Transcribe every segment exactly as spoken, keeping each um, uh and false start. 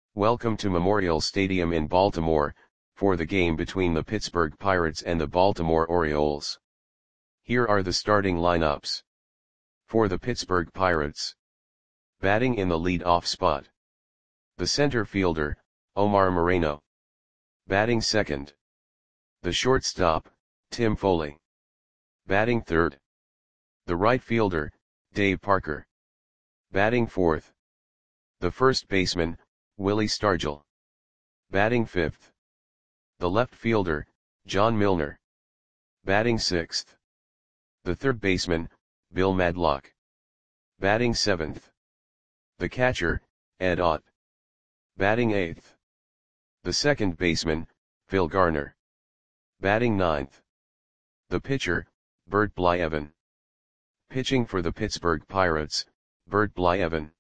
Welcome to Memorial Stadium in Baltimore, for the game between the Pittsburgh Pirates and the Baltimore Orioles. Here are the starting lineups. For the Pittsburgh Pirates. Batting in the lead-off spot. The center fielder, Omar Moreno. Batting second. The shortstop, Tim Foley. Batting third. The right fielder, Dave Parker. Batting fourth. The first baseman, Willie Stargell. Batting fifth. The left fielder, John Milner. Batting sixth. The third baseman, Bill Madlock. Batting seventh. The catcher, Ed Ott. Batting eighth. The second baseman, Phil Garner. Batting ninth. The pitcher, Bert Blyleven. Pitching for the Pittsburgh Pirates, Bert Blyleven.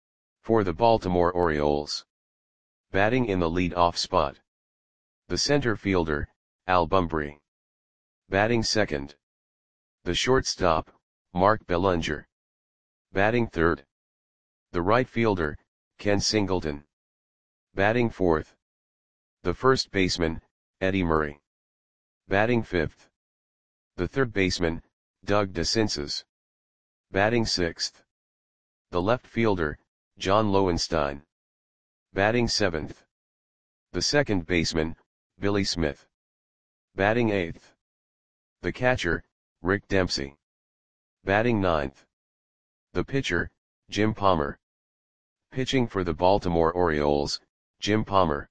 For the Baltimore Orioles. Batting in the lead-off spot. The center fielder, Al Bumbry. Batting second. The shortstop, Mark Belanger. Batting third. The right fielder, Ken Singleton. Batting fourth. The first baseman, Eddie Murray. Batting fifth. The third baseman, Doug DeCinces. Batting sixth. The left fielder, John Lowenstein. Batting seventh. The second baseman, Billy Smith. Batting eighth. The catcher, Rick Dempsey. Batting ninth. The pitcher, Jim Palmer. Pitching for the Baltimore Orioles, Jim Palmer.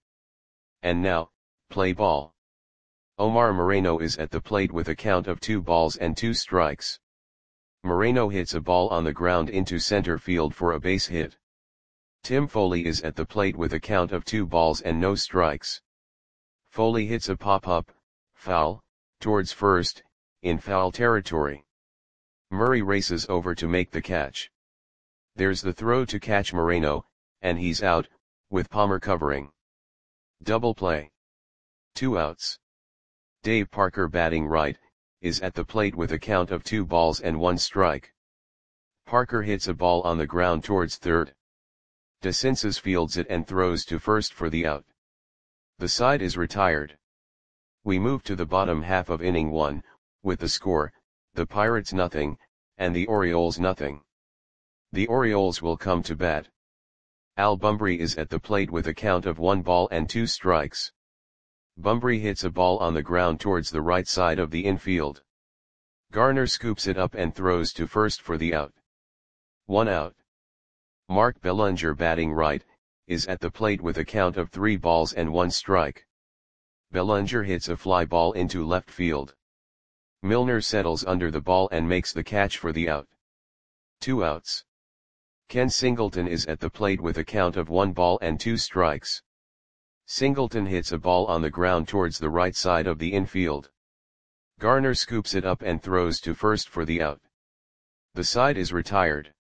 And now, play ball. Omar Moreno is at the plate with a count of two balls and two strikes. Moreno hits a ball on the ground into center field for a base hit. Tim Foley is at the plate with a count of two balls and no strikes. Foley hits a pop-up, foul, towards first, in foul territory. Murray races over to make the catch. There's the throw to catch Moreno, and he's out, with Palmer covering. Double play. Two outs. Dave Parker, batting right, is at the plate with a count of two balls and one strike. Parker hits a ball on the ground towards third. DeCinces fields it and throws to first for the out. The side is retired. We move to the bottom half of inning one, with the score, the Pirates nothing, and the Orioles nothing. The Orioles will come to bat. Al Bumbry is at the plate with a count of one ball and two strikes. Bumbry hits a ball on the ground towards the right side of the infield. Garner scoops it up and throws to first for the out. One out. Mark Belanger, batting right, is at the plate with a count of three balls and one strike. Belanger hits a fly ball into left field. Milner settles under the ball and makes the catch for the out. Two outs. Ken Singleton is at the plate with a count of one ball and two strikes. Singleton hits a ball on the ground towards the right side of the infield. Garner scoops it up and throws to first for the out. The side is retired.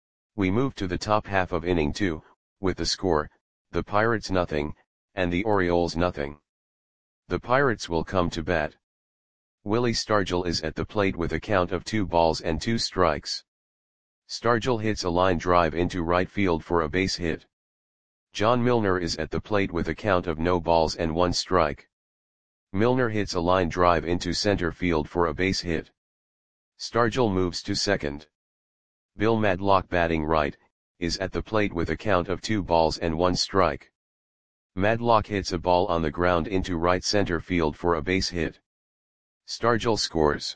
We move to the top half of inning two, with the score, the Pirates nothing, and the Orioles nothing. The Pirates will come to bat. Willie Stargell is at the plate with a count of two balls and two strikes. Stargell hits a line drive into right field for a base hit. John Milner is at the plate with a count of no balls and one strike. Milner hits a line drive into center field for a base hit. Stargell moves to second. Bill Madlock, batting right, is at the plate with a count of two balls and one strike. Madlock hits a ball on the ground into right center field for a base hit. Stargell scores.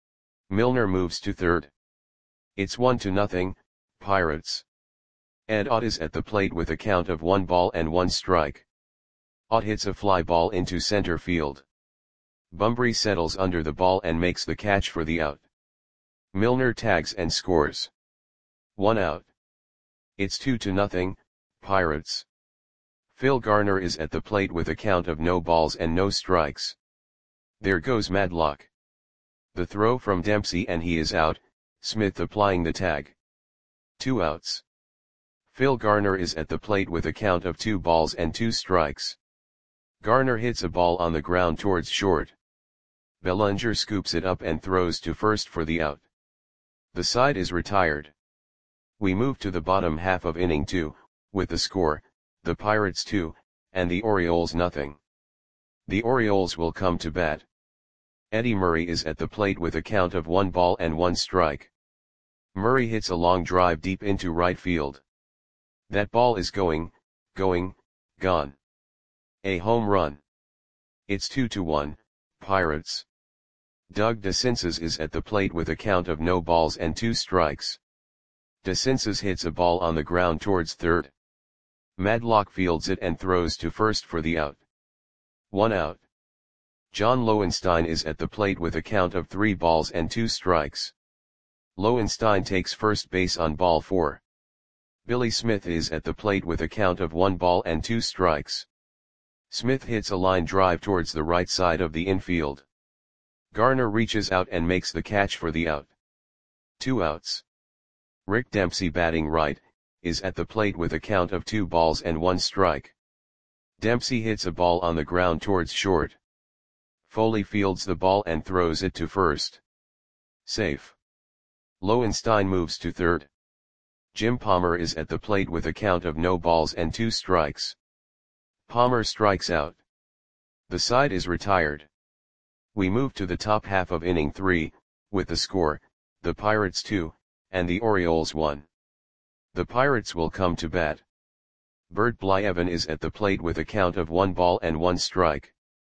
Milner moves to third. It's one to nothing, Pirates. Ed Ott is at the plate with a count of one ball and one strike. Ott hits a fly ball into center field. Bumbry settles under the ball and makes the catch for the out. Milner tags and scores. One out. It's two to nothing, Pirates. Phil Garner is at the plate with a count of no balls and no strikes. There goes Madlock. The throw from Dempsey and he is out, Smith applying the tag. Two outs. Phil Garner is at the plate with a count of two balls and two strikes. Garner hits a ball on the ground towards short. Belanger scoops it up and throws to first for the out. The side is retired. We move to the bottom half of inning two, with the score, the Pirates two, and the Orioles nothing. The Orioles will come to bat. Eddie Murray is at the plate with a count of one ball and one strike. Murray hits a long drive deep into right field. That ball is going, going, gone. A home run. It's two to one, Pirates. Doug DeCinces is at the plate with a count of no balls and two strikes. DeCinces hits a ball on the ground towards third. Madlock fields it and throws to first for the out. One out. John Lowenstein is at the plate with a count of three balls and two strikes. Lowenstein takes first base on ball four. Billy Smith is at the plate with a count of one ball and two strikes. Smith hits a line drive towards the right side of the infield. Garner reaches out and makes the catch for the out. Two outs. Rick Dempsey, batting right, is at the plate with a count of two balls and one strike. Dempsey hits a ball on the ground towards short. Foley fields the ball and throws it to first. Safe. Lowenstein moves to third. Jim Palmer is at the plate with a count of no balls and two strikes. Palmer strikes out. The side is retired. We move to the top half of inning three, with the score, the Pirates two, and the Orioles one. The Pirates will come to bat. Bert Blyevin is at the plate with a count of one ball and one strike.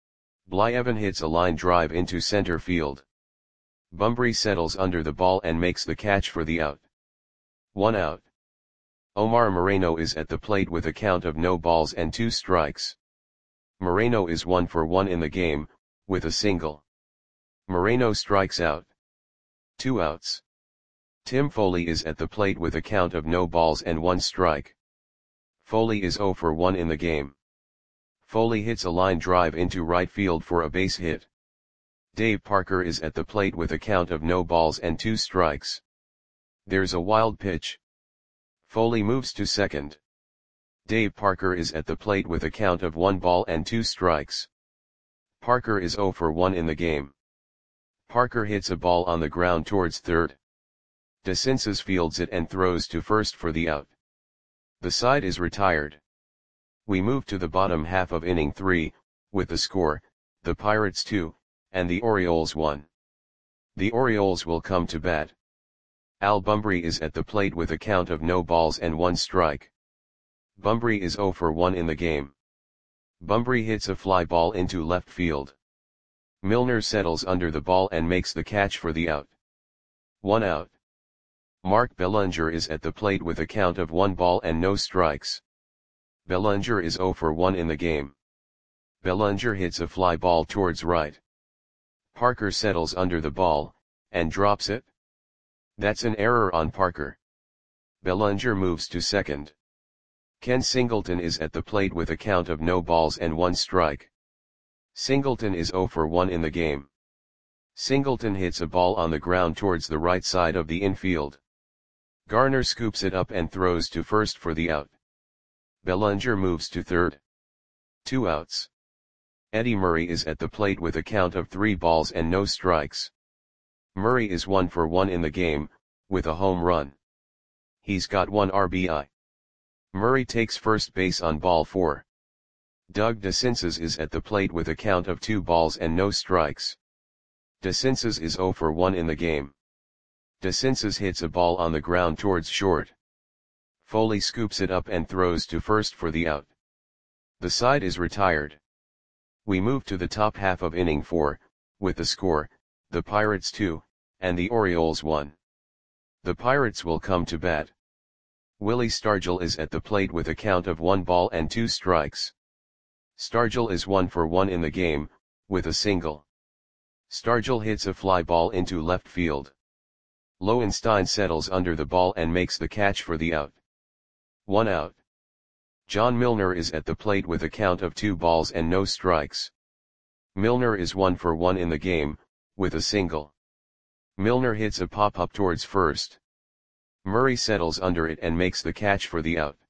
Blyevin hits a line drive into center field. Bunbury settles under the ball and makes the catch for the out. One out. Omar Moreno is at the plate with a count of no balls and two strikes. Moreno is one for one in the game, with a single. Moreno strikes out. Two outs. Tim Foley is at the plate with a count of no balls and one strike. Foley is zero for one in the game. Foley hits a line drive into right field for a base hit. Dave Parker is at the plate with a count of no balls and two strikes. There's a wild pitch. Foley moves to second. Dave Parker is at the plate with a count of one ball and two strikes. Parker is zero for one in the game. Parker hits a ball on the ground towards third. DeCinces fields it and throws to first for the out. The side is retired. We move to the bottom half of inning three, with the score, the Pirates two, and the Orioles one. The Orioles will come to bat. Al Bunbury is at the plate with a count of no balls and one strike. Bunbury is zero for one in the game. Bunbury hits a fly ball into left field. Milner settles under the ball and makes the catch for the out. One out. Mark Bellinger is at the plate with a count of one ball and no strikes. Bellinger is zero for one in the game. Bellinger hits a fly ball towards right. Parker settles under the ball, and drops it. That's an error on Parker. Bellinger moves to second. Ken Singleton is at the plate with a count of no balls and one strike. Singleton is zero for one in the game. Singleton hits a ball on the ground towards the right side of the infield. Garner scoops it up and throws to first for the out. Bellinger moves to third. Two outs. Eddie Murray is at the plate with a count of three balls and no strikes. Murray is one for one in the game, with a home run. He's got one R B I. Murray takes first base on ball four. Doug DeCinces is at the plate with a count of two balls and no strikes. DeCinces is zero for one in the game. DeCinces hits a ball on the ground towards short. Foley scoops it up and throws to first for the out. The side is retired. We move to the top half of inning four, with the score, the Pirates two, and the Orioles one. The Pirates will come to bat. Willie Stargell is at the plate with a count of one ball and two strikes. Stargell is one for one in the game, with a single. Stargell hits a fly ball into left field. Lowenstein settles under the ball and makes the catch for the out. One out. John Milner is at the plate with a count of two balls and no strikes. Milner is one for one in the game, with a single. Milner hits a pop-up towards first. Murray settles under it and makes the catch for the out.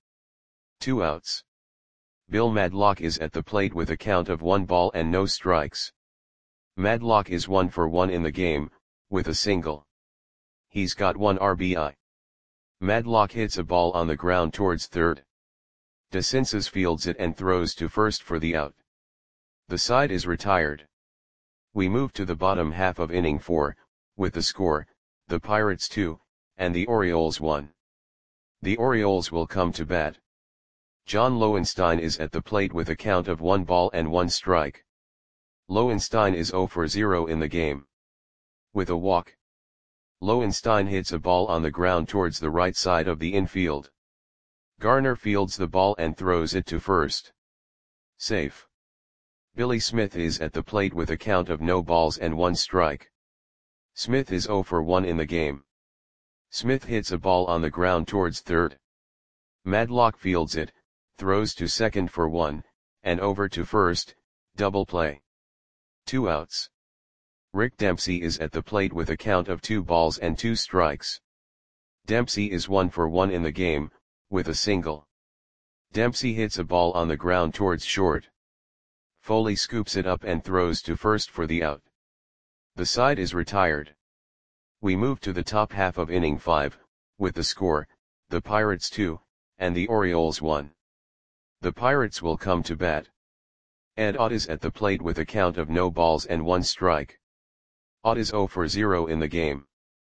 Two outs. Bill Madlock is at the plate with a count of one ball and no strikes. Madlock is one for one in the game, with a single. He's got one R B I. Madlock hits a ball on the ground towards third. DeCinces fields it and throws to first for the out. The side is retired. We move to the bottom half of inning four, with the score, the Pirates two, and the Orioles one. The Orioles will come to bat. John Lowenstein is at the plate with a count of one ball and one strike. Lowenstein is zero for zero in the game. With a walk, Lowenstein hits a ball on the ground towards the right side of the infield. Garner fields the ball and throws it to first. Safe. Billy Smith is at the plate with a count of no balls and one strike. Smith is zero for one in the game. Smith hits a ball on the ground towards third. Madlock fields it, throws to second for one, and over to first, double play. Two outs. Rick Dempsey is at the plate with a count of two balls and two strikes. Dempsey is one for one in the game, with a single. Dempsey hits a ball on the ground towards short. Foley scoops it up and throws to first for the out. The side is retired. We move to the top half of inning five, with the score, the Pirates two, and the Orioles one. The Pirates will come to bat. Ed Ott is at the plate with a count of no balls and one strike. Ott is zero for zero in the game.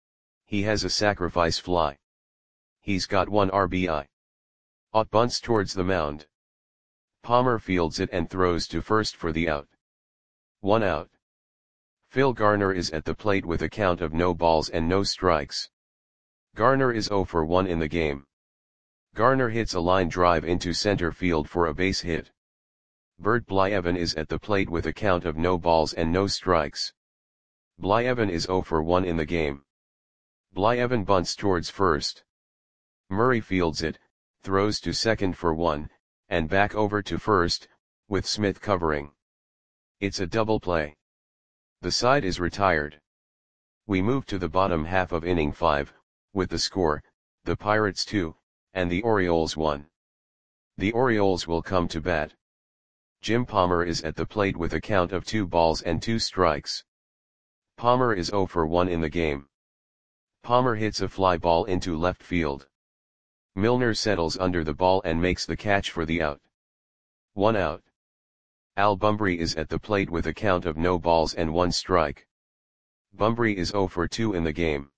He has a sacrifice fly. He's got one R B I. Ott bunts towards the mound. Palmer fields it and throws to first for the out. One out. Phil Garner is at the plate with a count of no balls and no strikes. Garner is zero for one in the game. Garner hits a line drive into center field for a base hit. Bert Blyevin is at the plate with a count of no balls and no strikes. Blyevin is zero for one in the game. Blyevin bunts towards first. Murray fields it, throws to second for one, and back over to first, with Smith covering. It's a double play. The side is retired. We move to the bottom half of inning five, with the score, the Pirates two, and the Orioles one. The Orioles will come to bat. Jim Palmer is at the plate with a count of two balls and two strikes. Palmer is zero for one in the game. Palmer hits a fly ball into left field. Milner settles under the ball and makes the catch for the out. One out. Al Bumbry is at the plate with a count of no balls and one strike. Bumbry is zero for two in the game.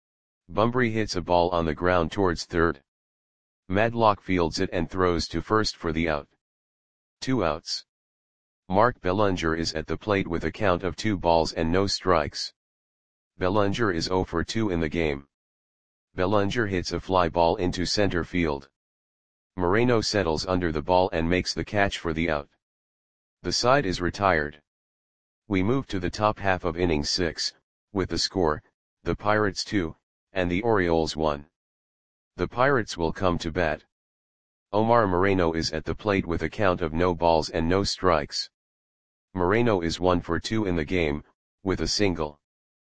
Bumbry hits a ball on the ground towards third. Madlock fields it and throws to first for the out. Two outs. Mark Bellinger is at the plate with a count of two balls and no strikes. Bellinger is zero for two in the game. Bellinger hits a fly ball into center field. Moreno settles under the ball and makes the catch for the out. The side is retired. We move to the top half of inning six, with the score, the Pirates two, and the Orioles one. The Pirates will come to bat. Omar Moreno is at the plate with a count of no balls and no strikes. Moreno is one for two in the game, with a single.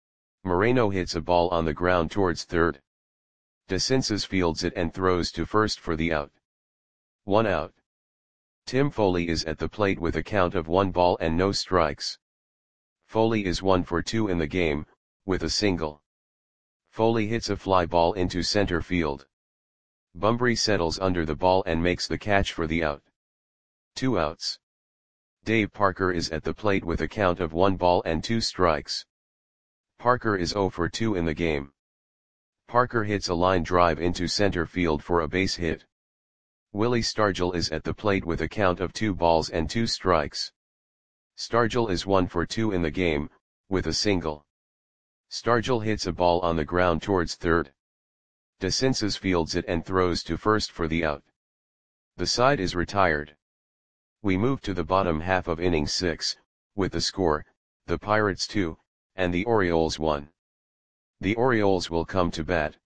Moreno hits a ball on the ground towards third. DeCinces fields it and throws to first for the out. One out. Tim Foley is at the plate with a count of one ball and no strikes. Foley is one for two in the game, with a single. Foley hits a fly ball into center field. Bumbry settles under the ball and makes the catch for the out. Two outs. Dave Parker is at the plate with a count of one ball and two strikes. Parker is zero for two in the game. Parker hits a line drive into center field for a base hit. Willie Stargell is at the plate with a count of two balls and two strikes. Stargell is one for two in the game, with a single. Stargell hits a ball on the ground towards third. DeCinces fields it and throws to first for the out. The side is retired. We move to the bottom half of inning six, with the score, the Pirates two, and the Orioles one. The Orioles will come to bat.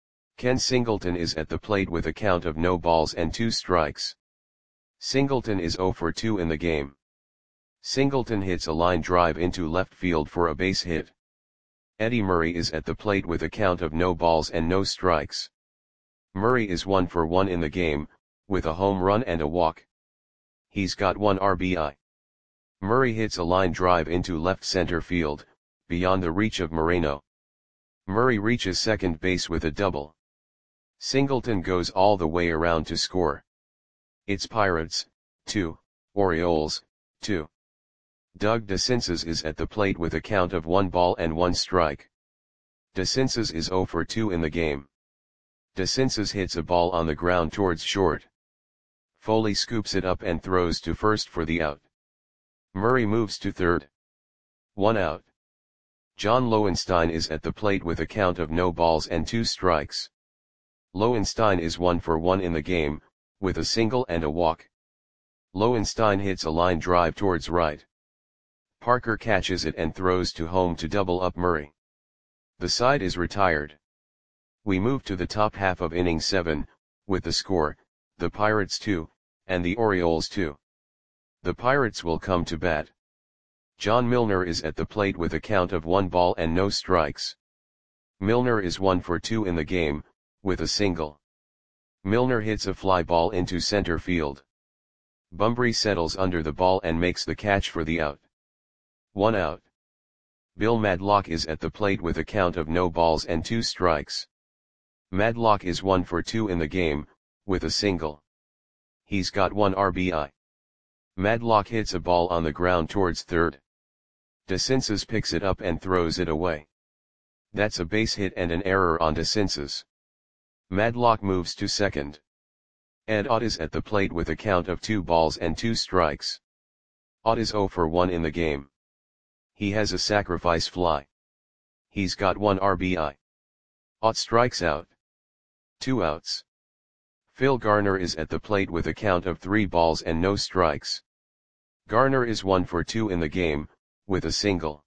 Ken Singleton is at the plate with a count of no balls and two strikes. Singleton is zero for two in the game. Singleton hits a line drive into left field for a base hit. Eddie Murray is at the plate with a count of no balls and no strikes. Murray is one for one in the game, with a home run and a walk. He's got one R B I. Murray hits a line drive into left center field, beyond the reach of Moreno. Murray reaches second base with a double. Singleton goes all the way around to score. It's Pirates, two, Orioles, two. Doug DeCinces is at the plate with a count of one ball and one strike. DeCinces is zero for two in the game. DeCinces hits a ball on the ground towards short. Foley scoops it up and throws to first for the out. Murray moves to third. One out. John Lowenstein is at the plate with a count of no balls and two strikes. Lowenstein is one for one in the game, with a single and a walk. Lowenstein hits a line drive towards right. Parker catches it and throws to home to double up Murray. The side is retired. We move to the top half of inning seven, with the score, the Pirates two, and the Orioles two. The Pirates will come to bat. John Milner is at the plate with a count of one ball and no strikes. Milner is one for two in the game, with a single. Milner hits a fly ball into center field. Bunbury settles under the ball and makes the catch for the out. One out. Bill Madlock is at the plate with a count of no balls and two strikes. Madlock is one for two in the game, with a single. He's got one R B I. Madlock hits a ball on the ground towards third. DeCinces picks it up and throws it away. That's a base hit and an error on DeCinces. Madlock moves to second. Ed Ott is at the plate with a count of two balls and two strikes. Ott is zero for one in the game. He has a sacrifice fly. He's got one R B I. Ott strikes out. Two outs. Phil Garner is at the plate with a count of three balls and no strikes. Garner is one for two in the game, with a single.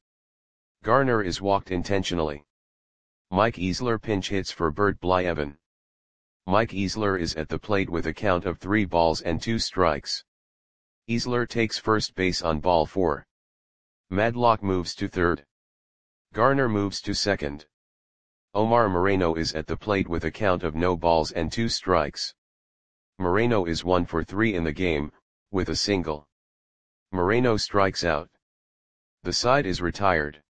Garner is walked intentionally. Mike Easler pinch hits for Bert Blyevin. Mike Easler is at the plate with a count of three balls and two strikes. Easler takes first base on ball four. Madlock moves to third. Garner moves to second. Omar Moreno is at the plate with a count of no balls and two strikes. Moreno is one for three in the game, with a single. Moreno strikes out. The side is retired.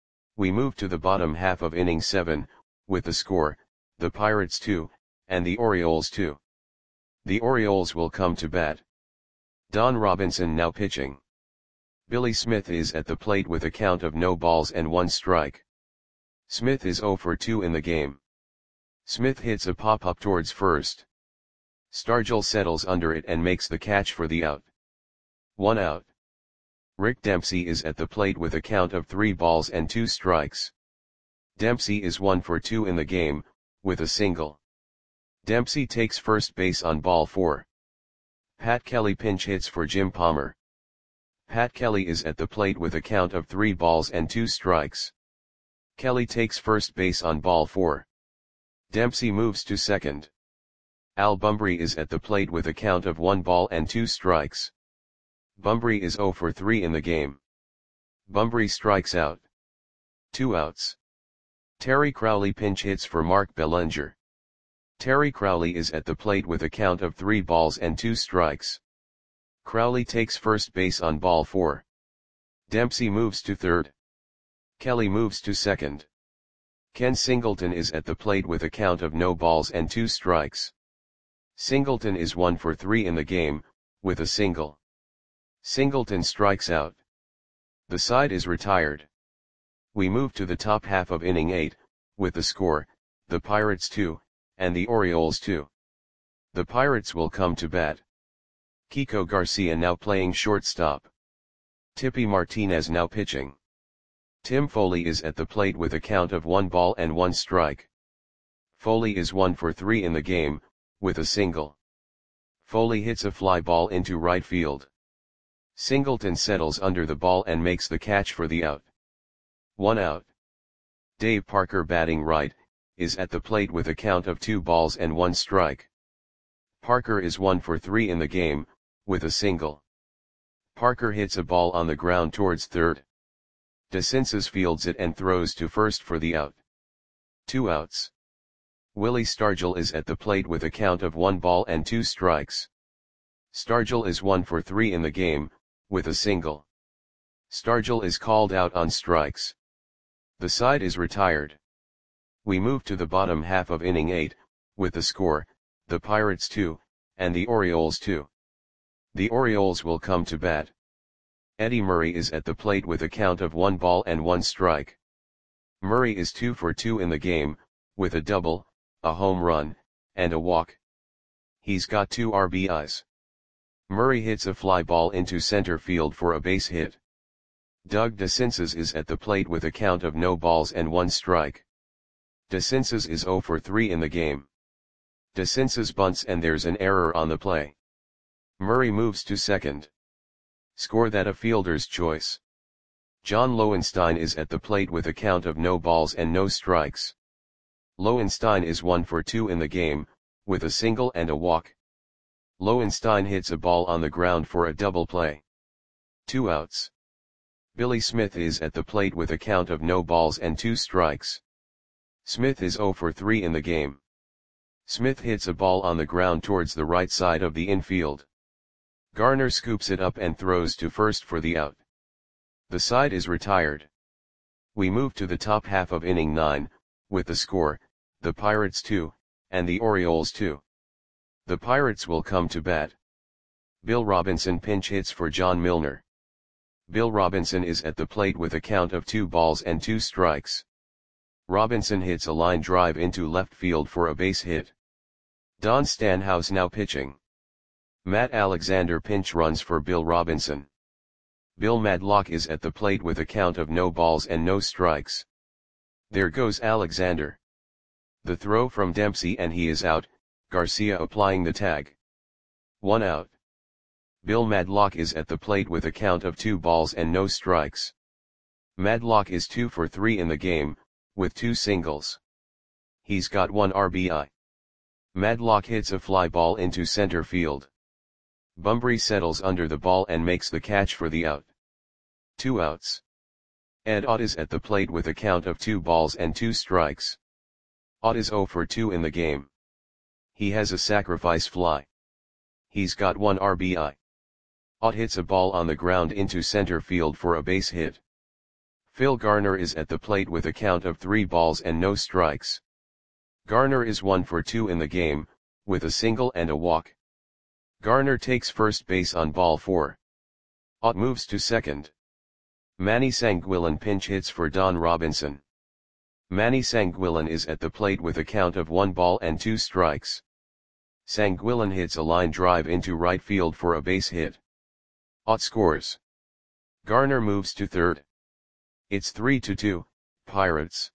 We move to the bottom half of inning seven, with the score, the Pirates two, and the Orioles two. The Orioles will come to bat. Don Robinson now pitching. Billy Smith is at the plate with a count of no balls and one strike. Smith is zero for two in the game. Smith hits a pop-up towards first. Stargell settles under it and makes the catch for the out. One out. Rick Dempsey is at the plate with a count of three balls and two strikes. Dempsey is one for two in the game, with a single. Dempsey takes first base on ball four. Pat Kelly pinch hits for Jim Palmer. Pat Kelly is at the plate with a count of three balls and two strikes. Kelly takes first base on ball four. Dempsey moves to second. Al Bunbury is at the plate with a count of one ball and two strikes. Bunbury is zero for three in the game. Bunbury strikes out. Two outs. Terry Crowley pinch hits for Mark Bellinger. Terry Crowley is at the plate with a count of three balls and two strikes. Crowley takes first base on ball four. Dempsey moves to third. Kelly moves to second. Ken Singleton is at the plate with a count of no balls and two strikes. Singleton is one for three in the game, with a single. Singleton strikes out. The side is retired. We move to the top half of inning eight, with the score, the Pirates two, and the Orioles two. The Pirates will come to bat. Kiko Garcia now playing shortstop. Tippy Martinez now pitching. Tim Foley is at the plate with a count of one ball and one strike. Foley is one for three in the game, with a single. Foley hits a fly ball into right field. Singleton settles under the ball and makes the catch for the out. One out. Dave Parker batting right, is at the plate with a count of two balls and one strike. Parker is one for three in the game, with a single. Parker hits a ball on the ground towards third. DeCinces fields it and throws to first for the out. Two outs. Willie Stargell is at the plate with a count of one ball and two strikes. Stargell is one for three in the game, with a single. Stargell is called out on strikes. The side is retired. We move to the bottom half of inning eight, with the score, the Pirates two, and the Orioles two. The Orioles will come to bat. Eddie Murray is at the plate with a count of one ball and one strike. Murray is two for two in the game, with a double, a home run, and a walk. He's got two R B Is. Murray hits a fly ball into center field for a base hit. Doug DeCinces is at the plate with a count of no balls and one strike. DeCinces is zero for three in the game. DeCinces bunts and there's an error on the play. Murray moves to second. Score that a fielder's choice. John Lowenstein is at the plate with a count of no balls and no strikes. Lowenstein is one for two in the game, with a single and a walk. Lowenstein hits a ball on the ground for a double play. Two outs. Billy Smith is at the plate with a count of no balls and two strikes. Smith is zero for three in the game. Smith hits a ball on the ground towards the right side of the infield. Garner scoops it up and throws to first for the out. The side is retired. We move to the top half of inning nine, with the score, the Pirates two, and the Orioles two. The Pirates will come to bat. Bill Robinson pinch hits for John Milner. Bill Robinson is at the plate with a count of two balls and two strikes. Robinson hits a line drive into left field for a base hit. Don Stanhouse now pitching. Matt Alexander pinch runs for Bill Robinson. Bill Madlock is at the plate with a count of no balls and no strikes. There goes Alexander. The throw from Dempsey and he is out, Garcia applying the tag. One out. Bill Madlock is at the plate with a count of two balls and no strikes. Madlock is two for three in the game, with two singles. He's got one R B I. Madlock hits a fly ball into center field. Bumbry settles under the ball and makes the catch for the out. Two outs. Ed Ott is at the plate with a count of two balls and two strikes. Ott is zero for two in the game. He has a sacrifice fly. He's got one R B I. Ott hits a ball on the ground into center field for a base hit. Phil Garner is at the plate with a count of three balls and no strikes. Garner is one for two in the game, with a single and a walk. Garner takes first base on ball four. Ott moves to second. Manny Sanguillen pinch hits for Don Robinson. Manny Sanguillen is at the plate with a count of one ball and two strikes. Sanguillen hits a line drive into right field for a base hit. Ott scores. Garner moves to third. It's three to two, Pirates.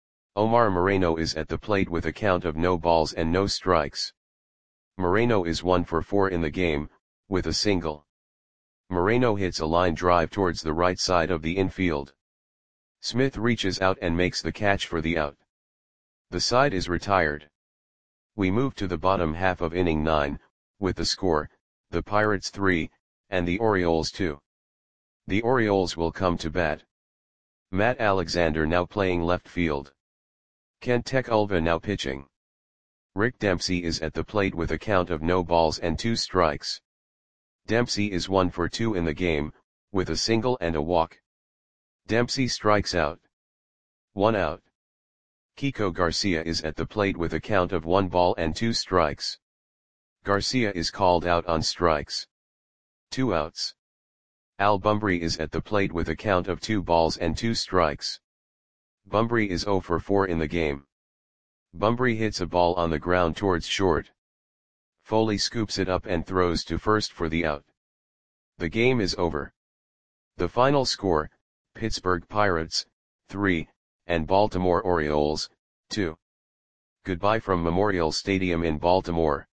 Omar Moreno is at the plate with a count of no balls and no strikes. Moreno is one for four in the game, with a single. Moreno hits a line drive towards the right side of the infield. Smith reaches out and makes the catch for the out. The side is retired. We move to the bottom half of inning nine, with the score, the Pirates three, and the Orioles two. The Orioles will come to bat. Matt Alexander now playing left field. Kent Tekulve now pitching. Rick Dempsey is at the plate with a count of no balls and two strikes. Dempsey is one for two in the game, with a single and a walk. Dempsey strikes out. One out. Kiko Garcia is at the plate with a count of one ball and two strikes. Garcia is called out on strikes. Two outs. Al Bumbry is at the plate with a count of two balls and two strikes. Bumbry is zero for four in the game. Bumbry hits a ball on the ground towards short. Foley scoops it up and throws to first for the out. The game is over. The final score, Pittsburgh Pirates, three, and Baltimore Orioles, two. Goodbye from Memorial Stadium in Baltimore.